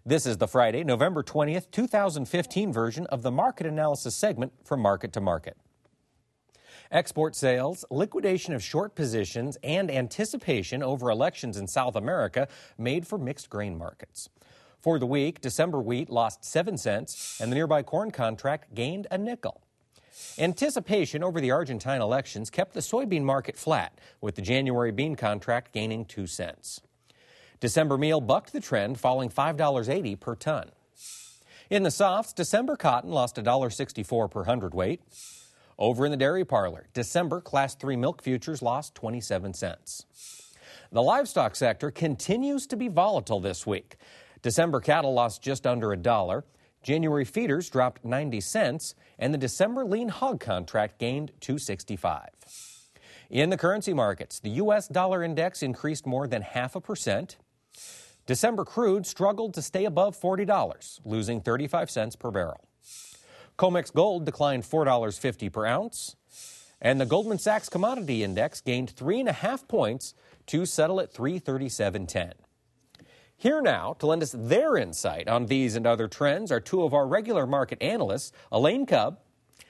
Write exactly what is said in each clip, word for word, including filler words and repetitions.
This is the Friday, November twentieth, two thousand fifteen version of the Market Analysis segment from Market to Market. Export sales, liquidation of short positions, and anticipation over elections in South America made for mixed grain markets. For the week, December wheat lost seven cents and the nearby corn contract gained a nickel. Anticipation over the Argentine elections kept the soybean market flat, with the January bean contract gaining two cents. December meal bucked the trend, falling five dollars and eighty cents per ton. In the softs, December cotton lost one dollar and sixty-four cents per hundredweight. Over in the dairy parlor, December Class three milk futures lost twenty-seven cents. The livestock sector continues to be volatile this week. December cattle lost just under a dollar. January feeders dropped ninety cents, and the December lean hog contract gained two dollars and sixty-five cents. In the currency markets, the U S dollar index increased more than half a percent. December crude struggled to stay above forty dollars, losing thirty-five cents per barrel. COMEX gold declined four dollars and fifty cents per ounce, and the Goldman Sachs commodity index gained three and a half points to settle at three thirty-seven ten. Here now to lend us their insight on these and other trends are two of our regular market analysts, Elaine Cubb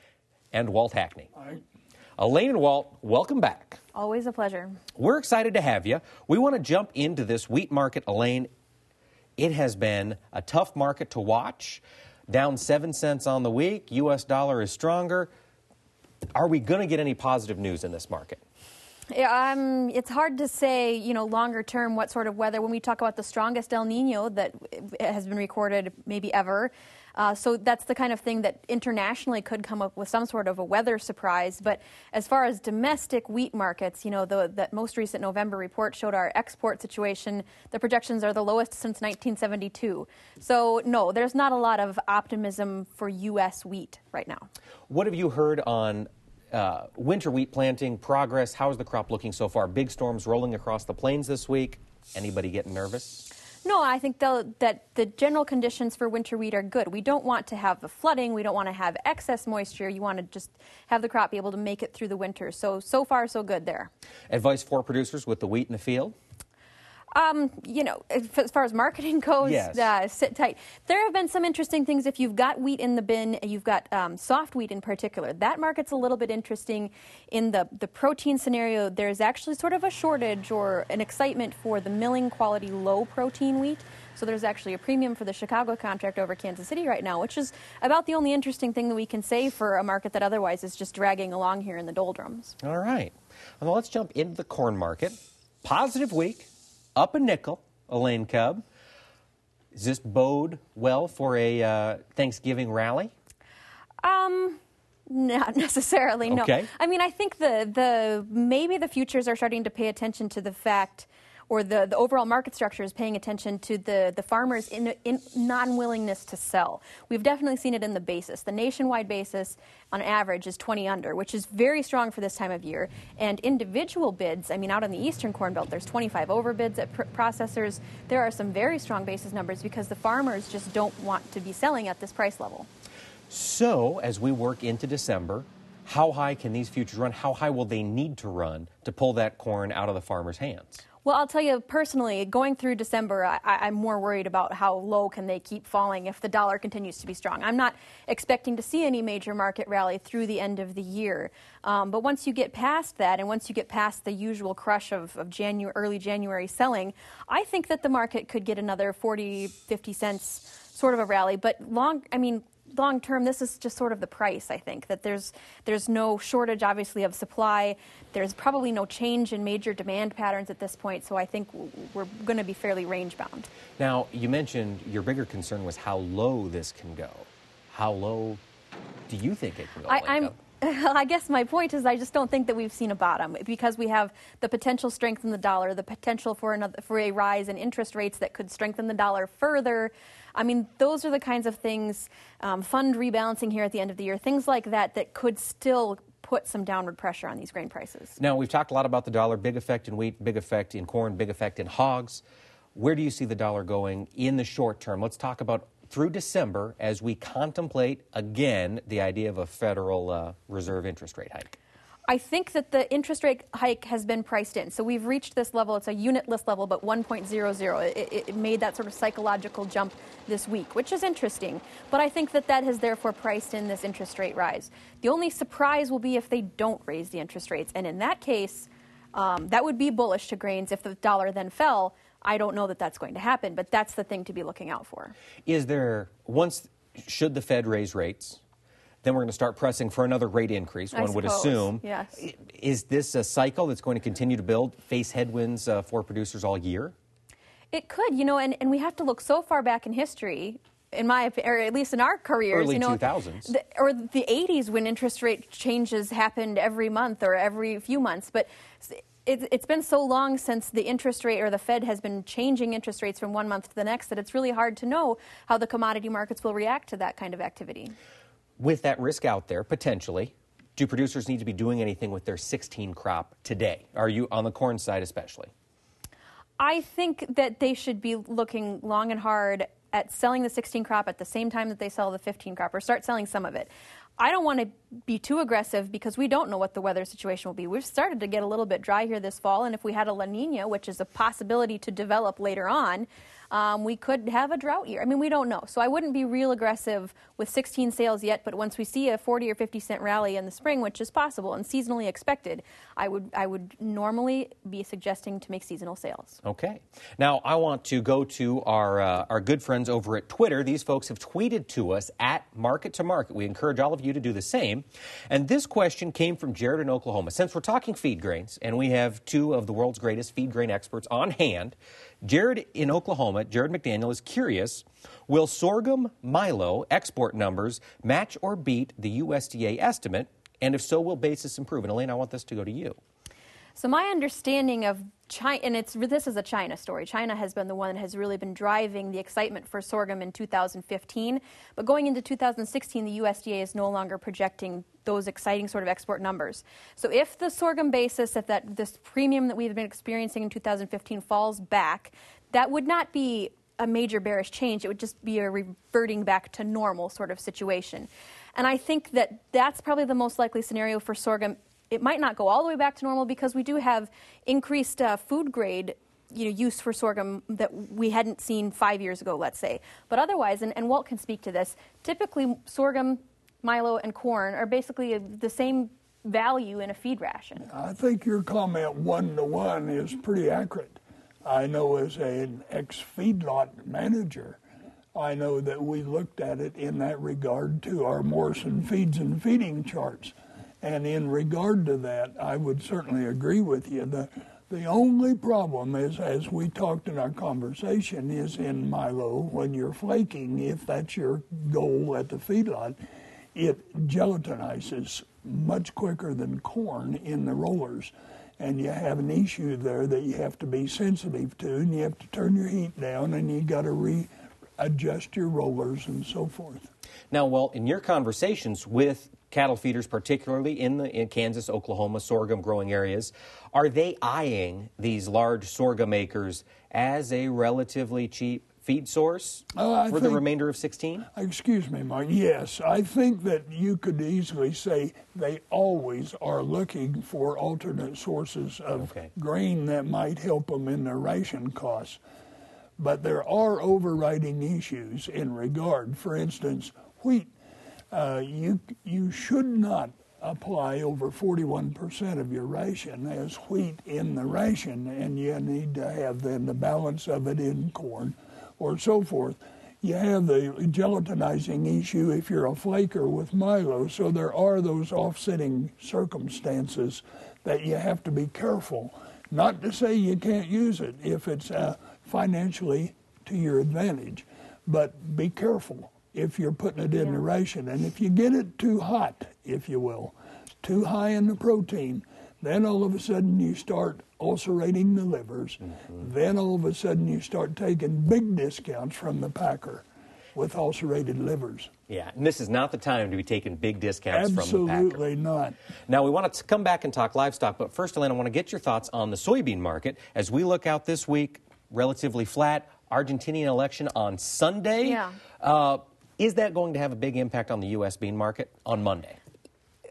and Walt Hackney. Hi. Elaine and Walt, welcome back. Always a pleasure. We're excited to have you. We want to jump into this wheat market, Elaine. It has been a tough market to watch. Down seven cents on the week. U S dollar is stronger. Are we going to get any positive news in this market? Yeah, um, it's hard to say, you know, longer term what sort of weather. When we talk about the strongest El Nino that has been recorded maybe ever. Uh, so that's the kind of thing that internationally could come up with some sort of a weather surprise. But as far as domestic wheat markets, you know, the that most recent November report showed our export situation. The projections are the lowest since nineteen seventy-two. So, no, there's not a lot of optimism for U S wheat right now. What have you heard on uh, winter wheat planting progress? How is the crop looking so far? Big storms rolling across the plains this week. Anybody getting nervous? No, I think that the general conditions for winter wheat are good. We don't want to have the flooding. We don't want to have excess moisture. You want to just have the crop be able to make it through the winter. So, so far, so good there. Advice for producers with the wheat in the field? Um, you know, as far as marketing goes, yes. uh, sit tight. There have been some interesting things. If you've got wheat in the bin, you've got um, soft wheat in particular. That market's a little bit interesting. In the, the protein scenario, there's actually sort of a shortage or an excitement for the milling quality low protein wheat. So there's actually a premium for the Chicago contract over Kansas City right now, which is about the only interesting thing that we can say for a market that otherwise is just dragging along here in the doldrums. All right. Well, let's jump into the corn market. Positive week. Up a nickel, Elaine Cubb. Does this bode well for a uh, Thanksgiving rally? Um, not necessarily, no. Okay. I mean, I think the, the maybe the futures are starting to pay attention to the fact, or the, the overall market structure is paying attention to the, the farmers' in, in non-willingness to sell. We've definitely seen it in the basis. The nationwide basis, on average, is twenty under, which is very strong for this time of year. And individual bids, I mean, out in the eastern Corn Belt, there's twenty-five over bids at pr- processors. There are some very strong basis numbers because the farmers just don't want to be selling at this price level. So, as we work into December, how high can these futures run? How high will they need to run to pull that corn out of the farmer's hands? Well, I'll tell you personally, going through December, I, I'm more worried about how low can they keep falling if the dollar continues to be strong. I'm not expecting to see any major market rally through the end of the year. Um, but once you get past that, and once you get past the usual crush of, of Janu- early January selling, I think that the market could get another forty, fifty cents sort of a rally. But long, I mean, long term, this is just sort of the price, I think, that there's there's no shortage, obviously, of supply. There's probably no change in major demand patterns at this point, so I think we're going to be fairly range-bound. Now, you mentioned your bigger concern was how low this can go. How low do you think it can go? I, I'm, I guess my point is I just don't think that we've seen a bottom because we have the potential strength in the dollar, the potential for another for a rise in interest rates that could strengthen the dollar further. I mean, those are the kinds of things, um, fund rebalancing here at the end of the year, things like that that could still put some downward pressure on these grain prices. Now, we've talked a lot about the dollar, big effect in wheat, big effect in corn, big effect in hogs. Where do you see the dollar going in the short term? Let's talk about through December as we contemplate, again, the idea of a Federal uh, Reserve interest rate hike. I think that the interest rate hike has been priced in. So we've reached this level. It's a unit list level, but one point zero zero. It, it made that sort of psychological jump this week, which is interesting. But I think that that has therefore priced in this interest rate rise. The only surprise will be if they don't raise the interest rates. And in that case, um, that would be bullish to grains if the dollar then fell. I don't know that that's going to happen, but that's the thing to be looking out for. Is there, once, should the Fed raise rates, then we're going to start pressing for another rate increase, one I would suppose, assume. yes. Is this a cycle that's going to continue to build, face headwinds uh, for producers all year? It could, you know, and, and we have to look so far back in history, in my, or at least in our careers. Early you know, two thousands. The, or the eighties when interest rate changes happened every month or every few months. But it, it's been so long since the interest rate or the Fed has been changing interest rates from one month to the next that it's really hard to know how the commodity markets will react to that kind of activity. With that risk out there, potentially, do producers need to be doing anything with their sixteen crop today? Are you on the corn side especially? I think that they should be looking long and hard at selling the sixteen crop at the same time that they sell the fifteen crop, or start selling some of it. I don't want to be too aggressive because we don't know what the weather situation will be. We've started to get a little bit dry here this fall, and if we had a La Nina, which is a possibility to develop later on, Um, we could have a drought year. I mean, we don't know. So I wouldn't be real aggressive with sixteen sales yet, but once we see a forty or fifty cent rally in the spring, which is possible and seasonally expected, I would I would normally be suggesting to make seasonal sales. Okay. Now, I want to go to our uh, our good friends over at Twitter. These folks have tweeted to us at Market to Market. We encourage all of you to do the same. And this question came from Jared in Oklahoma. Since we're talking feed grains, and we have two of the world's greatest feed grain experts on hand, Jared in Oklahoma, Jared McDaniel, is curious, will sorghum milo export numbers match or beat the U S D A estimate? And if so, will basis improve? And Elaine, I want this to go to you. So my understanding of China, and it's this is a China story. China has been the one that has really been driving the excitement for sorghum in two thousand fifteen. But going into two thousand sixteen, the U S D A is no longer projecting those exciting sort of export numbers. So if the sorghum basis, if that this premium that we've been experiencing in two thousand fifteen falls back, that would not be a major bearish change. It would just be a reverting back to normal sort of situation. And I think that that's probably the most likely scenario for sorghum. It might not go all the way back to normal because we do have increased uh, food grade you know, use for sorghum that we hadn't seen five years ago, let's say. But otherwise, and, and Walt can speak to this, typically sorghum, milo, and corn are basically a, the same value in a feed ration. I think your comment one-to-one is pretty accurate. I know as an ex-feedlot manager, I know that we looked at it in that regard to our Morrison feeds and feeding charts. And in regard to that, I would certainly agree with you. The, the only problem is, as we talked in our conversation, is in milo, when you're flaking, if that's your goal at the feedlot, it gelatinizes much quicker than corn in the rollers. And you have an issue there that you have to be sensitive to, and you have to turn your heat down, and you got to readjust your rollers and so forth. Now, well, in your conversations with cattle feeders, particularly in the in Kansas, Oklahoma, sorghum growing areas, are they eyeing these large sorghum acres as a relatively cheap feed source uh, for think, the remainder of sixteen? Excuse me, Mike. Yes, I think that you could easily say they always are looking for alternate sources of okay. grain that might help them in their ration costs. But there are overriding issues in regard, for instance, wheat. Uh, you you should not apply over forty-one percent of your ration as wheat in the ration, and you need to have then the balance of it in corn or so forth. You have the gelatinizing issue if you're a flaker with milo, so there are those offsetting circumstances that you have to be careful. Not to say you can't use it if it's uh, financially to your advantage, but be careful if you're putting it in yeah. the ration. And if you get it too hot, if you will, too high in the protein, then all of a sudden you start ulcerating the livers. Mm-hmm. Then all of a sudden you start taking big discounts from the packer with ulcerated livers. Yeah, and this is not the time to be taking big discounts Absolutely from the packer. Absolutely not. Now, we want to come back and talk livestock, but first, Elaine, I want to get your thoughts on the soybean market. As we look out this week, relatively flat, Argentinian election on Sunday. Yeah. Uh, Is that going to have a big impact on the U S bean market on Monday?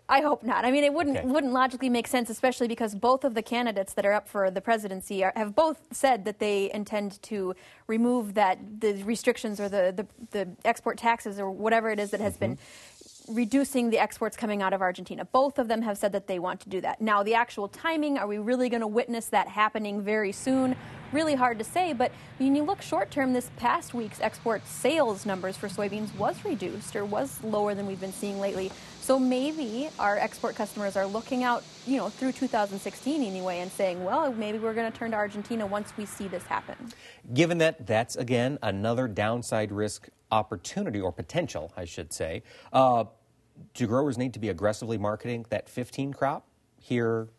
I hope not. I mean, it wouldn't Okay. wouldn't logically make sense, especially because both of the candidates that are up for the presidency are, have both said that they intend to remove that the restrictions or the, the, the export taxes or whatever it is that has mm-hmm. been reducing the exports coming out of Argentina. Both of them have said that they want to do that. Now, the actual timing, are we really going to witness that happening very soon? Really hard to say, but when you look short term, this past week's export sales numbers for soybeans was reduced or was lower than we've been seeing lately. So maybe our export customers are looking out, you know, through two thousand sixteen anyway and saying, well, maybe we're going to turn to Argentina once we see this happen. Given that that's, again, another downside risk opportunity or potential, I should say, uh, do growers need to be aggressively marketing that fifteen crop here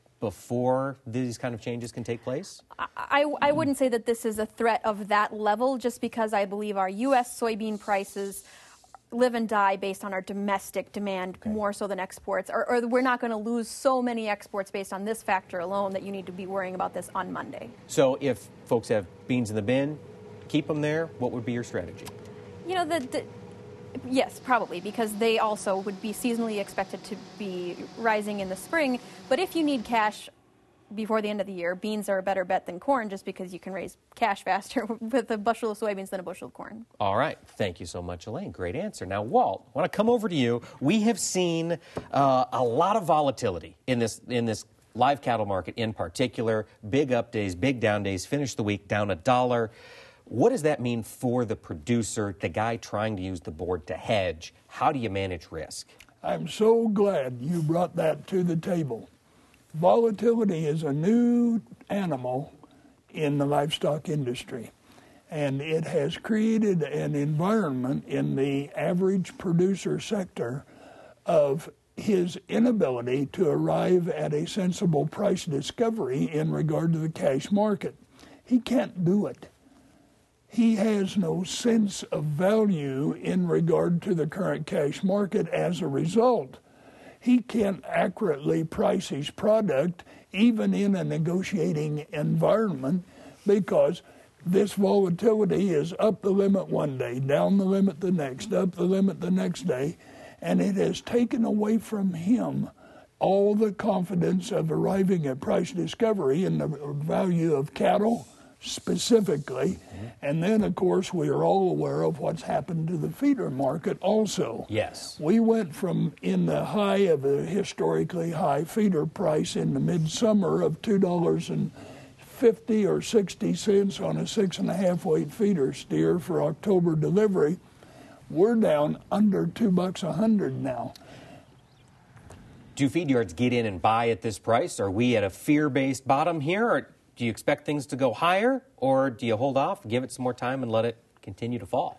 before these kind of changes can take place? I, I wouldn't say that this is a threat of that level, just because I believe our U S soybean prices live and die based on our domestic demand okay. more so than exports, or, or we're not going to lose so many exports based on this factor alone that you need to be worrying about this on Monday. So if folks have beans in the bin, keep them there. What would be your strategy? You know, the, the yes, probably, because they also would be seasonally expected to be rising in the spring. But if you need cash before the end of the year, beans are a better bet than corn, just because you can raise cash faster with a bushel of soybeans than a bushel of corn. All right. Thank you so much, Elaine. Great answer. Now, Walt, I want to come over to you. We have seen uh, a lot of volatility in this in this live cattle market in particular. Big up days, big down days, finish the week down a dollar. What does that mean for the producer, the guy trying to use the board to hedge? How do you manage risk? I'm so glad you brought that to the table. Volatility is a new animal in the livestock industry, and it has created an environment in the average producer sector of his inability to arrive at a sensible price discovery in regard to the cash market. He can't do it. He has no sense of value in regard to the current cash market. As a result, he can't accurately price his product even in a negotiating environment, because this volatility is up the limit one day, down the limit the next, up the limit the next day, and it has taken away from him all the confidence of arriving at price discovery in the value of cattle specifically. Mm-hmm. And then, of course, we are all aware of what's happened to the feeder market also. Yes. We went from in the high of a historically high feeder price in the midsummer of two dollars and fifty or sixty cents on a six and a half weight feeder steer for October delivery. We're down under two bucks a hundred now. Do feed yards get in and buy at this price? Are we at a fear-based bottom here, or do you expect things to go higher, or do you hold off, give it some more time, and let it continue to fall?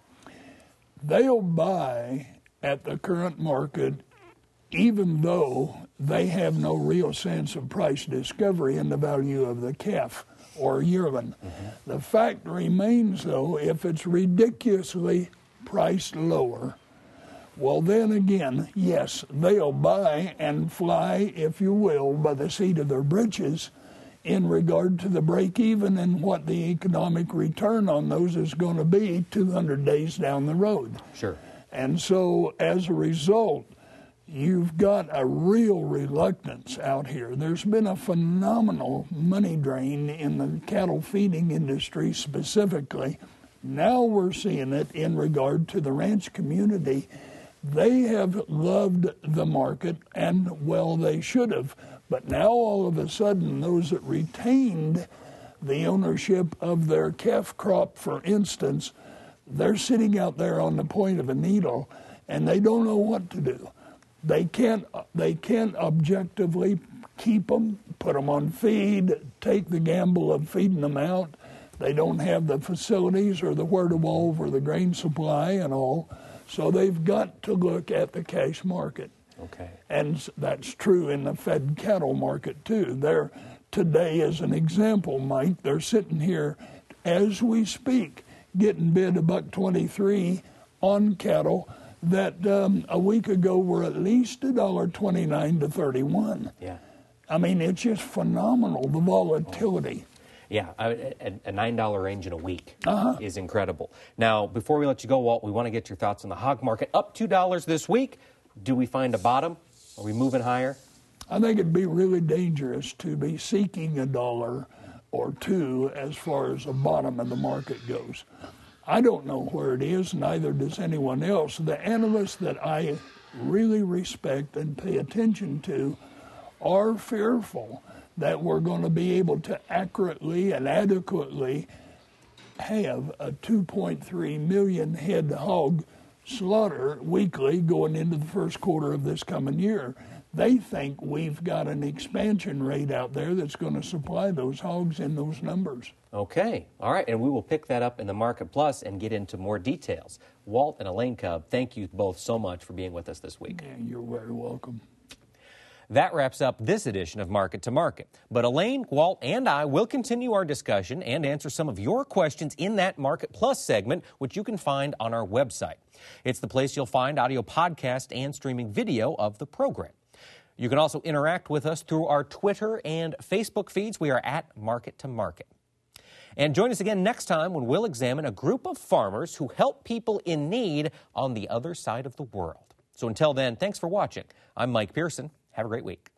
They'll buy at the current market, even though they have no real sense of price discovery in the value of the calf or yearling. Mm-hmm. The fact remains, though, if it's ridiculously priced lower, well, then again, yes, they'll buy and fly, if you will, by the seat of their britches in regard to the break-even and what the economic return on those is going to be two hundred days down the road. Sure. And so, as a result, you've got a real reluctance out here. There's been a phenomenal money drain in the cattle feeding industry specifically. Now we're seeing it in regard to the ranch community. They have loved the market, and well, they should have. But now all of a sudden, those that retained the ownership of their calf crop, for instance, they're sitting out there on the point of a needle, and they don't know what to do. They can't, they can't objectively keep them, put them on feed, take the gamble of feeding them out. They don't have the facilities or the wherewithal or the grain supply and all. So they've got to look at the cash market. Okay. And that's true in the fed cattle market, too. They're, today, as an example, Mike, they're sitting here as we speak, getting bid a buck twenty-three on cattle that um, a week ago were at least a dollar twenty-nine to thirty-one. Yeah. I mean, it's just phenomenal, the volatility. Yeah, a, a nine dollar range in a week uh-huh. is incredible. Now, before we let you go, Walt, we want to get your thoughts on the hog market. Up two dollars this week. Do we find a bottom? Are we moving higher? I think it'd be really dangerous to be seeking a dollar or two as far as the bottom of the market goes. I don't know where it is, neither does anyone else. The analysts that I really respect and pay attention to are fearful that we're going to be able to accurately and adequately have a two point three million head hog slaughter weekly going into the first quarter of this coming year. They think we've got an expansion rate out there that's going to supply those hogs in those numbers. Okay. All right. And we will pick that up in the Market Plus and get into more details. Walt and Elaine Cub, thank you both so much for being with us this week. Yeah, you're very welcome. That wraps up this edition of Market to Market. But Elaine, Walt, and I will continue our discussion and answer some of your questions in that Market Plus segment, which you can find on our website. It's the place you'll find audio podcast and streaming video of the program. You can also interact with us through our Twitter and Facebook feeds. We are at Market to Market. And join us again next time when we'll examine a group of farmers who help people in need on the other side of the world. So until then, thanks for watching. I'm Mike Pearson. Have a great week.